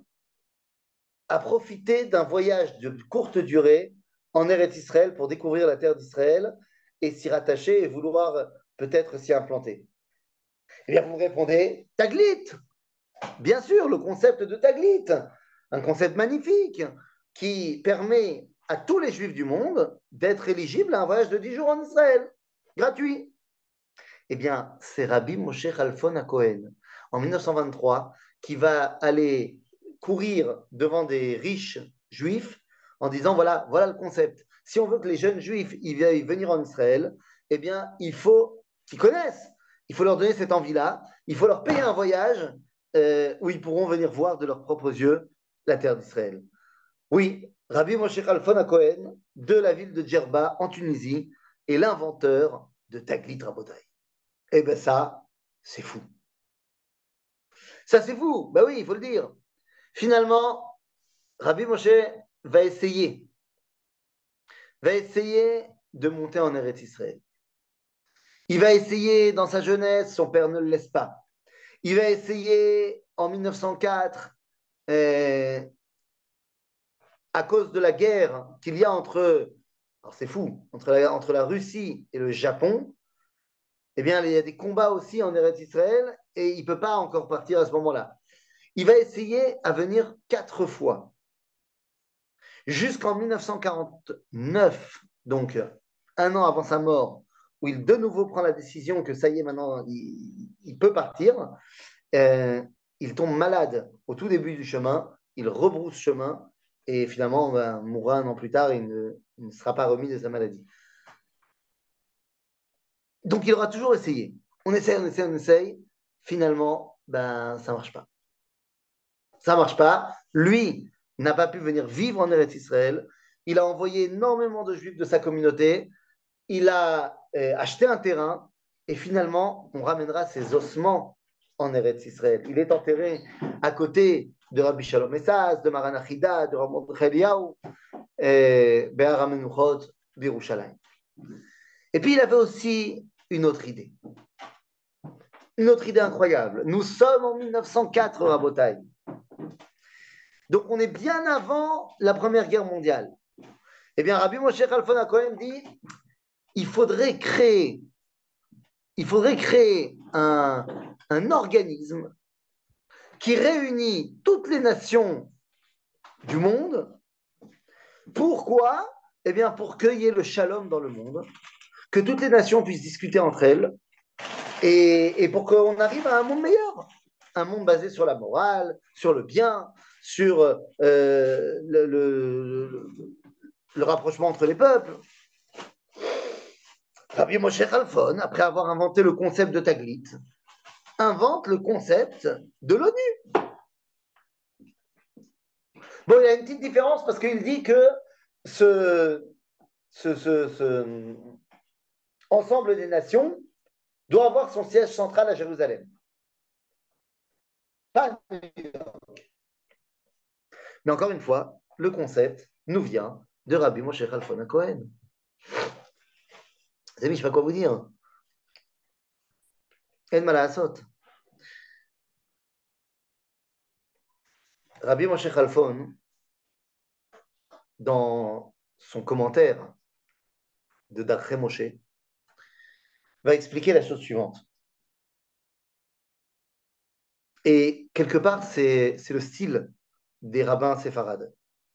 à profiter d'un voyage de courte durée en Eretz Israël pour découvrir la terre d'Israël et s'y rattacher et vouloir peut-être s'y implanter. Eh bien, vous me répondez, Taglit. Bien sûr, le concept de Taglit, un concept magnifique qui permet à tous les juifs du monde d'être éligibles à un voyage de dix jours en Israël, gratuit. Eh bien, c'est Rabbi Moshe Khalfon Cohen, en mille neuf cent vingt-trois, qui va aller courir devant des riches juifs en disant, voilà, voilà le concept. Si on veut que les jeunes juifs ils veuillent venir en Israël, eh bien, il faut qu'ils connaissent. Il faut leur donner cette envie-là. Il faut leur payer un voyage euh, où ils pourront venir voir de leurs propres yeux la terre d'Israël. Oui, Rabbi Moshe Khalfon Cohen, de la ville de Djerba, en Tunisie, est l'inventeur de Taglit Rabotai. Eh bien ça, c'est fou. Ça, c'est fou. Ben oui, il faut le dire. Finalement, Rabbi Moshe va essayer, va essayer de monter en Eretz Israël. Il va essayer dans sa jeunesse, son père ne le laisse pas. Il va essayer en mille neuf cent quatre, euh, à cause de la guerre qu'il y a entre, alors c'est fou, entre la, entre la Russie et le Japon, eh bien, il y a des combats aussi en Eretz Israël et il ne peut pas encore partir à ce moment-là. Il va essayer à venir quatre fois. Jusqu'en mille neuf cent quarante-neuf, donc un an avant sa mort, où il de nouveau prend la décision que ça y est, maintenant, il, il peut partir. Euh, il tombe malade au tout début du chemin, il rebrousse chemin et finalement ben, mourra un an plus tard et il ne, il ne sera pas remis de sa maladie. Donc il aura toujours essayé. On essaye, on essaye, on essaye. Finalement, ben, ça ne marche pas. Ça ne marche pas. Lui n'a pas pu venir vivre en Eretz Israël. Il a envoyé énormément de juifs de sa communauté. Il a euh, acheté un terrain et finalement, on ramènera ses ossements en Eretz Israël. Il est enterré à côté de Rabbi Shalom Essaz, de Maran Achida, de Rabbi Eliyahu, Be'ar HaMenuchot, d'Yerushalayim. Et puis, il avait aussi une autre idée. Une autre idée incroyable. Nous sommes en mille neuf cent quatre, Rabotai. Donc, on est bien avant la Première Guerre mondiale. Eh bien, Rabbi Moshe Khalfon Cohen dit il faudrait créer, il faudrait créer un, un organisme qui réunit toutes les nations du monde. Pourquoi? Eh bien, pour qu'il y ait le shalom dans le monde, que toutes les nations puissent discuter entre elles et, et pour qu'on arrive à un monde meilleur. Un monde basé sur la morale, sur le bien, sur euh, le, le, le, le rapprochement entre les peuples. Rabbi Moshe Khalfon, après avoir inventé le concept de Taglit, invente le concept de l'ONU. Bon, il y a une petite différence parce qu'il dit que ce, ce, ce, ce ensemble des nations doit avoir son siège central à Jérusalem. Pas à New York. Mais encore une fois, le concept nous vient de Rabbi Moshe Khalfon Cohen. Les amis, je ne sais pas quoi vous dire. En malasot. Rabbi Moshe Khalfon, dans son commentaire de Darche Moshe, va expliquer la chose suivante. Et quelque part, c'est, c'est le style des rabbins séfarades.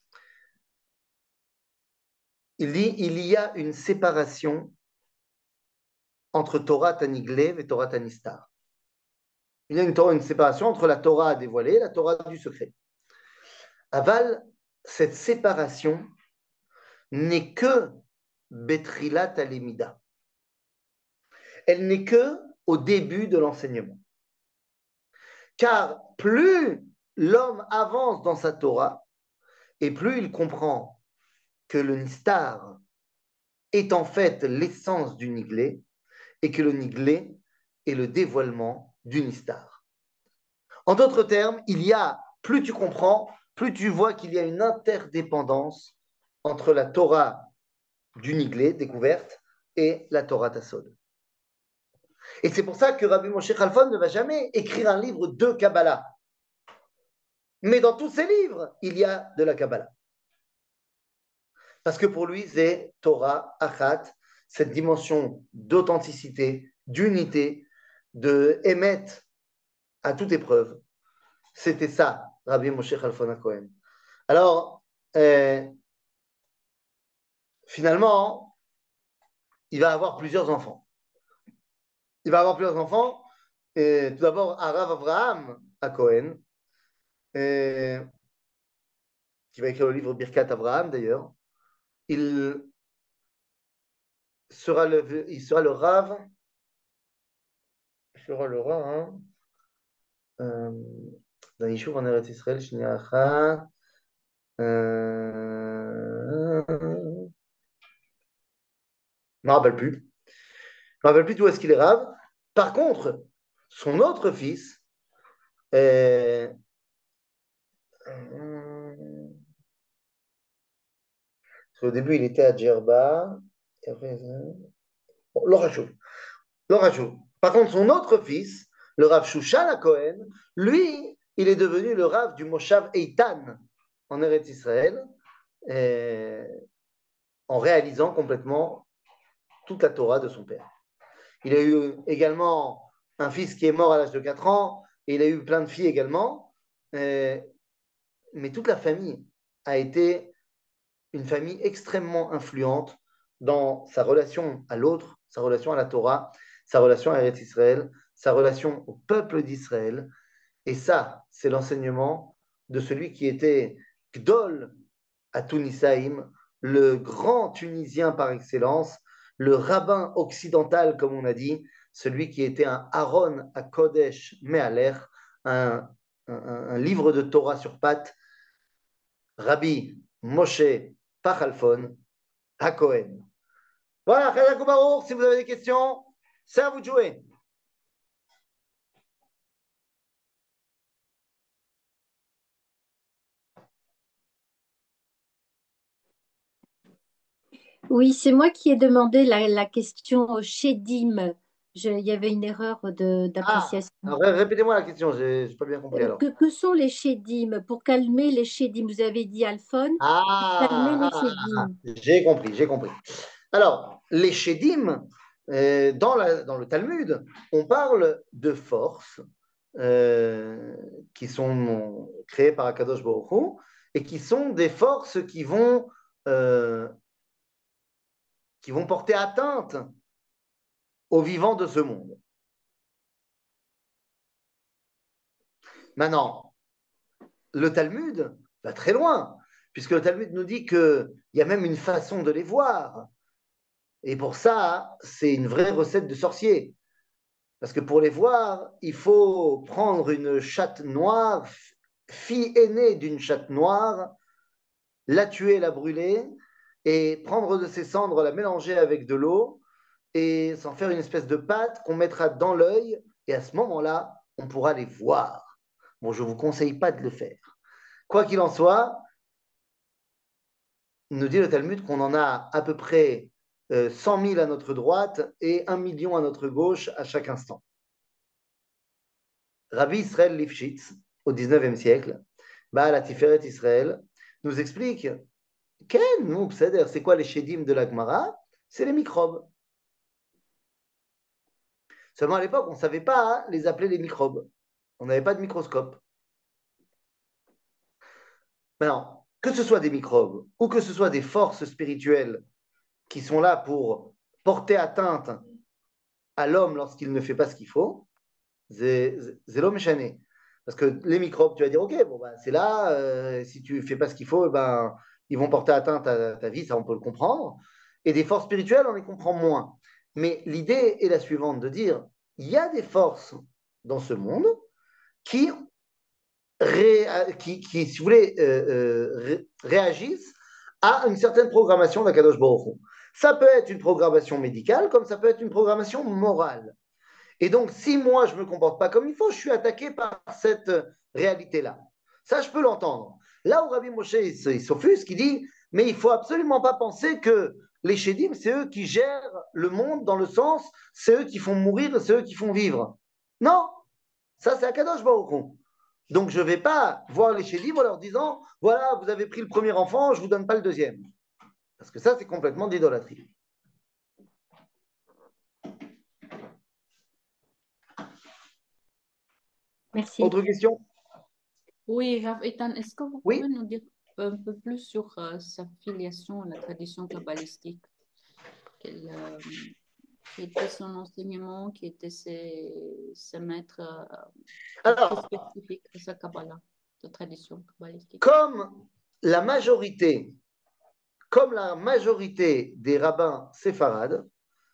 Il dit il y a une séparation entre Torah Taniglev et Torah Tanistar. Il y a une, une séparation entre la Torah dévoilée et la Torah du secret. Aval, cette séparation n'est que Betrilat Alemida. Elle n'est que au début de l'enseignement. Car plus l'homme avance dans sa Torah, et plus il comprend que le Nistar est en fait l'essence du Niglé, et que le Niglé et le dévoilement du Nistar. En d'autres termes, il y a, plus tu comprends, plus tu vois qu'il y a une interdépendance entre la Torah du Niglé, découverte, et la Torah Tassod. Et c'est pour ça que Rabbi Moshe Khalfon ne va jamais écrire un livre de Kabbalah. Mais dans tous ses livres, il y a de la Kabbalah. Parce que pour lui, c'est Torah, Achat, cette dimension d'authenticité, d'unité, de émet à toute épreuve. C'était ça, Rabbi Moshe Khalfon Cohen. Alors, euh, finalement, il va avoir plusieurs enfants. Il va avoir plusieurs enfants. Et tout d'abord, Arav Abraham à Cohen, et, qui va écrire le livre Birkat Abraham d'ailleurs. Il sera le, il sera le Rav, il sera le Rav, hein, euh, d'un Yishuv en Eretz Israël, Shnia Acha. Euh, je ne me rappelle plus. Je ne me rappelle plus d'où est-ce qu'il est Rav. Par contre, son autre fils, euh, au début, il était à Djerba. Et après, bon, Laura Chou. Laura Chou. Par contre, son autre fils, le Rav Shushan à Cohen, lui, il est devenu le Rav du Moshav Eitan en Eretz Israël, euh, en réalisant complètement toute la Torah de son père. Il a eu également un fils qui est mort à l'âge de quatre ans, et il a eu plein de filles également, euh, mais toute la famille a été une famille extrêmement influente dans sa relation à l'autre, sa relation à la Torah, sa relation à Eretz Israël, sa relation au peuple d'Israël. Et ça, c'est l'enseignement de celui qui était Gdol à Tunisaïm, le grand Tunisien par excellence, le rabbin occidental, comme on a dit, celui qui était un Aaron à Kodesh Me'aler, un, un, un livre de Torah sur pattes, Rabbi Moshe Pachalfon à Cohen. Voilà, Chazak Baruch, si vous avez des questions, c'est à vous de jouer. Oui, c'est moi qui ai demandé la, la question au Shedim. Je- il y avait une erreur de- Ah, d'appréciation. alors, répétez-moi la question, j'ai j'ai pas bien compris Euh, alors. Que, que sont les Shedim? Pour calmer les Shedim, vous avez dit Alphone, pour calmer Ah, les ah, ah, Shedim. ah, j'ai compris, j'ai compris. Alors, les Shedim, euh, dans, la- dans le Talmud, on parle de forces euh, qui sont créées par Akadosh Baruch Hu et qui sont des forces qui vont, euh, qui vont porter atteinte aux vivants de ce monde. Maintenant, le Talmud va très loin, puisque le Talmud nous dit qu'il y a même une façon de les voir. Et pour ça, c'est une vraie recette de sorcier. Parce que pour les voir, il faut prendre une chatte noire, fille aînée d'une chatte noire, la tuer, la brûler, et prendre de ses cendres, la mélanger avec de l'eau, et s'en faire une espèce de pâte qu'on mettra dans l'œil, et à ce moment-là, on pourra les voir. Bon, je ne vous conseille pas de le faire. Quoi qu'il en soit, nous dit le Talmud qu'on en a à peu près euh, cent mille à notre droite et un million à notre gauche à chaque instant. Rabbi Israël Lifshitz, au dix-neuvième siècle, Baal Tiferet Israël, nous explique Ken, nous, c'est quoi les Shedim de la Gemara? C'est les microbes. Seulement à l'époque, on ne savait pas les appeler les microbes. On n'avait pas de microscope. Maintenant, que ce soit des microbes ou que ce soit des forces spirituelles qui sont là pour porter atteinte à l'homme lorsqu'il ne fait pas ce qu'il faut, c'est l'homme échané. Parce que les microbes, tu vas dire, ok, bon, ben, c'est là, euh, si tu ne fais pas ce qu'il faut, ben, ils vont porter atteinte à ta vie, ça on peut le comprendre. Et des forces spirituelles, on les comprend moins. Mais l'idée est la suivante, de dire, il y a des forces dans ce monde qui, ré, qui, qui si vous voulez, euh, euh, ré, réagissent à une certaine programmation d'Akadosh Baruch Hu. Ça peut être une programmation médicale, comme ça peut être une programmation morale. Et donc, si moi, je ne me comporte pas comme il faut, je suis attaqué par cette réalité-là. Ça, je peux l'entendre. Là où Rabbi Moshe il s- il s'offusque, il dit, mais il faut absolument pas penser que les Chédim, c'est eux qui gèrent le monde dans le sens, c'est eux qui font mourir et c'est eux qui font vivre. Non, ça, c'est Akadosh Baruch Hu. Donc, je ne vais pas voir les Chédim en leur disant, voilà, vous avez pris le premier enfant, je ne vous donne pas le deuxième. Parce que ça, c'est complètement d'idolâtrie. Merci. Autre question? Oui, Rav Ethan, est-ce que vous Oui. pouvez nous dire un peu plus sur euh, sa filiation à la tradition kabbalistique? Quel, euh, qui était son enseignement, qui étaient ses, ses maîtres euh, très, très Alors, spécifiques à sa Kabbalah, de tradition kabbalistique? comme la majorité, comme la majorité des rabbins séfarades,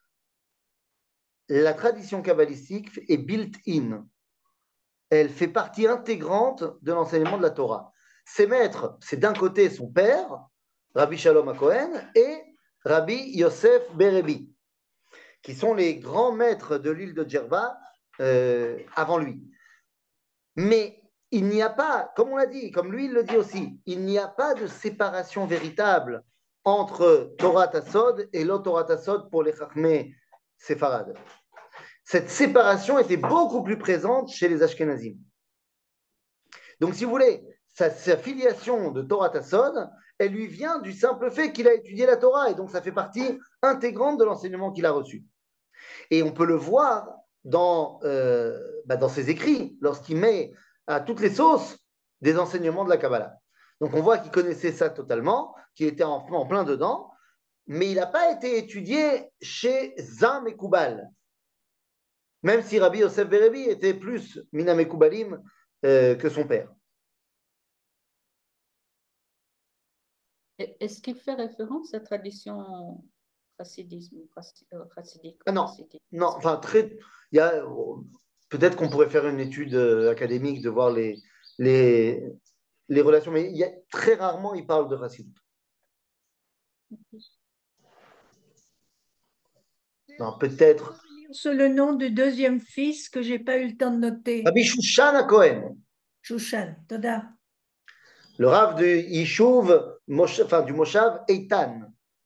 la tradition kabbalistique est built-in. Elle fait partie intégrante de l'enseignement de la Torah. Ses maîtres, c'est d'un côté son père, Rabbi Shalom HaKohen, et Rabbi Yosef Berebi, qui sont les grands maîtres de l'île de Djerba euh, avant lui. Mais il n'y a pas, comme on l'a dit, comme lui il le dit aussi, il n'y a pas de séparation véritable entre Torah Tassod et l'autre Torah Tassod pour les Chachmé séfarades. Cette séparation était beaucoup plus présente chez les Ashkenazim. Donc, si vous voulez, sa, sa filiation de Torah Tassod, elle lui vient du simple fait qu'il a étudié la Torah, et donc ça fait partie intégrante de l'enseignement qu'il a reçu. Et on peut le voir dans, euh, bah, dans ses écrits, lorsqu'il met à toutes les sauces des enseignements de la Kabbalah. Donc on voit qu'il connaissait ça totalement, qu'il était en, en plein dedans, mais il n'a pas été étudié chez un Mekoubal, même si Rabbi Yosef Berebi était plus Mina Mekoubalim euh, que son père. Et- Est-ce qu'il fait référence à la tradition chassidisme, chassi- euh, chassidique Ah ou non, chassidique? non, enfin, très. Il y a, peut-être qu'on pourrait faire une étude euh, académique de voir les, les, les relations, mais il y a, très rarement il parle de racisme. Non, peut-être. Sur le nom du deuxième fils que j'ai pas eu le temps de noter. Rabbi Shushan Cohen, Shushan, Toda. le rave du Yishuv, Mosh- enfin du Moshav Eitan.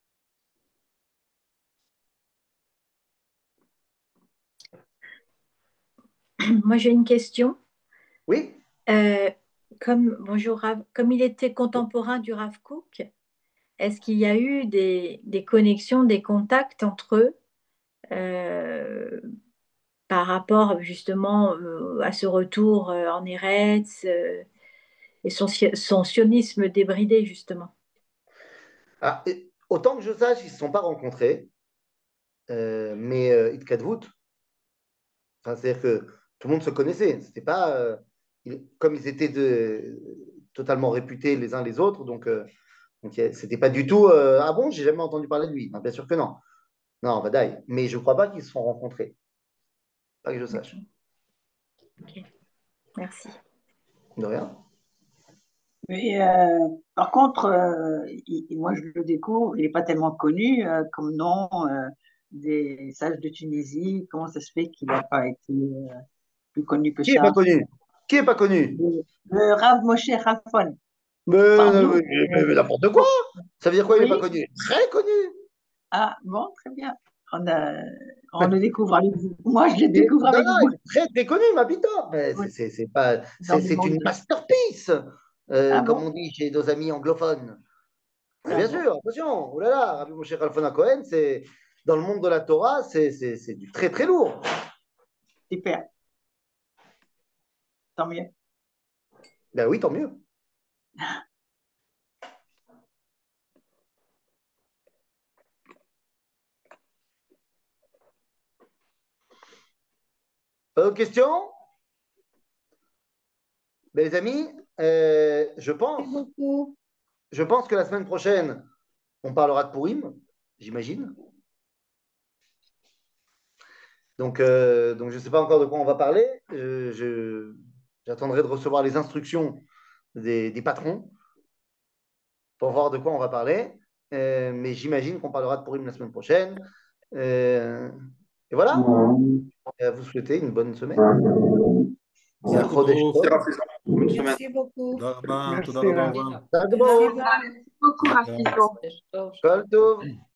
Moi, j'ai une question. Oui, Euh, comme, bonjour, Rav. Comme il était contemporain du Rav Kook, est-ce qu'il y a eu des, des connexions, des contacts entre eux euh, par rapport justement euh, à ce retour euh, en Eretz euh, et son, si- son sionisme débridé justement? ah, et, autant que je sache, ils ne se sont pas rencontrés, euh, mais euh, Itkadvut, enfin, c'est-à-dire que tout le monde se connaissait. C'était pas, euh, il- comme ils étaient de, totalement réputés les uns les autres, donc euh, donc euh, c'était pas du tout. euh, ah bon, j'ai jamais entendu parler de lui. Non, bien sûr que non. Non, Vadaï. Mais je crois pas qu'ils se sont rencontrés. Pas que je sache. Ok, merci. De rien. Mais euh, par contre, euh, il- il- moi je le découvre, il n'est pas tellement connu euh, comme nom euh, des sages de Tunisie. Comment ça se fait qu'il n'a pas été euh, plus connu que Qui est pas ça? connu? Qui est pas connu? Le, le Rav Moshe Rafon, Mais, parmi mais- mais- mais n'importe quoi! Ça veut dire quoi, il est pas oui, connu? Très connu! ah bon, très bien. On a, on le découvre avec vous. Moi, je le Il est- découvre non, avec non, vous. il est très, très connu, ma bito. Mais Oui, c'est c'est- c'est pas, dans c'est le c'est monde. une masterpiece, euh, Ah comme bon? on dit chez nos amis anglophones. Mais Ah bien bon? sûr, attention, oh là là, Rabbi Moshe Khalfon Cohen, c'est dans le monde de la Torah, c'est c'est- c'est du très très lourd. Super, tant mieux. Ben oui, tant mieux. Pas d'autres questions? Ben, les amis, euh, je pense, Merci beaucoup. je pense que la semaine prochaine, on parlera de Purim, j'imagine. Donc, euh, donc je ne sais pas encore de quoi on va parler. Euh, je, j'attendrai de recevoir les instructions des, des patrons pour voir de quoi on va parler. Euh, mais j'imagine qu'on parlera de Purim la semaine prochaine. Euh, Et voilà. Et à vous souhaiter une bonne semaine. Et un Merci Chodesh beaucoup. Tov. Bonne semaine. Merci beaucoup. תודה רבה, Merci, תודה רבה, Rav. אברהם. Dag Merci, Baruch. Val. Beaucoup, Rafi. Tov. Kol Tov.